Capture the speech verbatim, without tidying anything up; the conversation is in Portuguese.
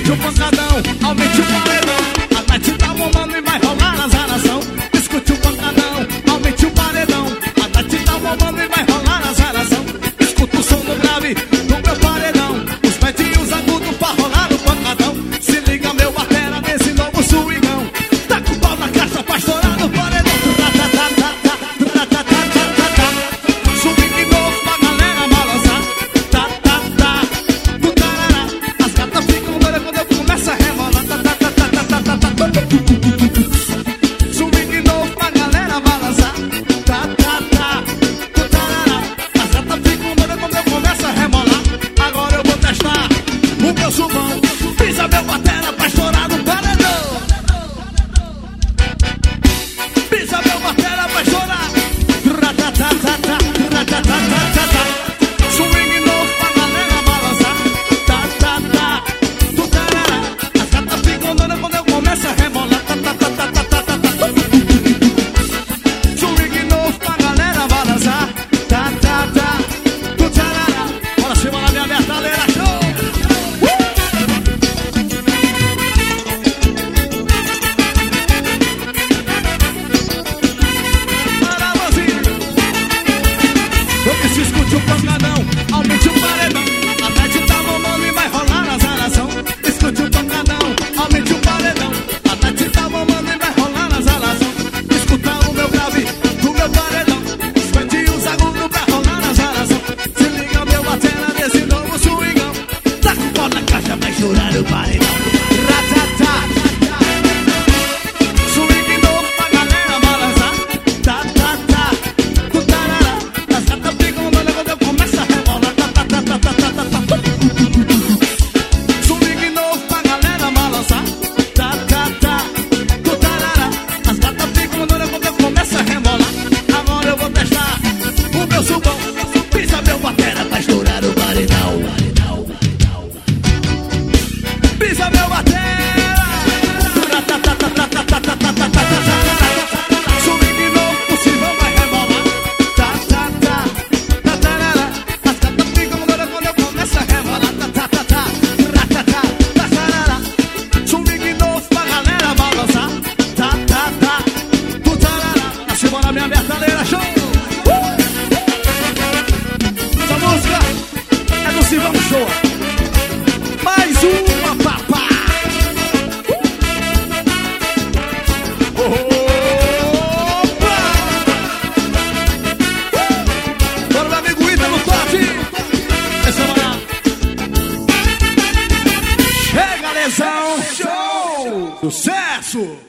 escute o pancadão, aumente o paredão. A Tati tá bombando e vai rolar na zaração. Escute o pancadão, aumente o paredão. A Tati tá bombando e vai rolar na zaração. Escuta o som do grave do meu paredão. Os médios agudos pra rolar no pancadão. Se liga meu batera nesse novo swingão. Tá com o pau na caixa pra estourar no paredão. Swing novo pra galera balançar. Tá, tá, tá, do tarará. As gatas ficam doidas quando eu começo a rebolar. Tá, tá, tá, tá, tá, tá, tá, tá. Swing novo pra galera balançar. Tá, tá, tá, do tarará. As gatas ficam doidas quando eu começo a rebolar. Agora eu vou testar o meu subão. Pisa meu batera pra estourar no paredão. Pisa meu batera pra estourar. Swing novo pra galera balançar. Tá, tá, tá, do tarará. As gatas ficam doidas quando eu começo a rebolar. Tá, tá, tá, tá, tá, tá, tá, tá. Swing novo pra galera balançar. Tá, tá, tá, do tarará. Bora cima na minha metaleira, show! Se escute o pancadão, aumente o paredão. A Tati tá bombando e vai rolar na zaração. Escute o pancadão, aumente o paredão. A Tati tá bombando e vai rolar na zaração. Escuta o meu grave do meu paredão. Os cantinhos agudos pra rolar na zaração. Se liga meu batera desse novo swingão. Tá com o pau na caixa, vai chorar o paredão. Ratatá. Swing novo pra galera balançar. Tá, tá, tá, do tarará. As gatas ficam doidas quando eu começo a rebolar. Tá, tá, tá, tá, tá, tá, tá, tá. Swing novo pra galera balançar. Tá, tá, tá, do tarará. As gatas ficam doidas quando eu começo a rebolar. Agora eu vou testar o meu subão. Pisa meu batera pra estourar o paredão. Pisa meu batera. Tá, tá, tá, tá, tá, tá, tá, tá, tá, tá, tá. Swing novo, possível vai rebolar. Tá, tá, tá, tá, tarará. As gatas ficam doidas quando eu começo a rebolar. Tá, tá, tá, tá, tá, tá, tá, tá, tarará. Swing novo pra galera balançar. Tá, tá, tá, do tarará. Acima na minha metaleira, show! Uh! Essa música é do Silvão Show. Mais uma, papá! Opa! Bora, meu amigo Ita no toque! Essa manhã. Chega, lesão! Show! Sucesso!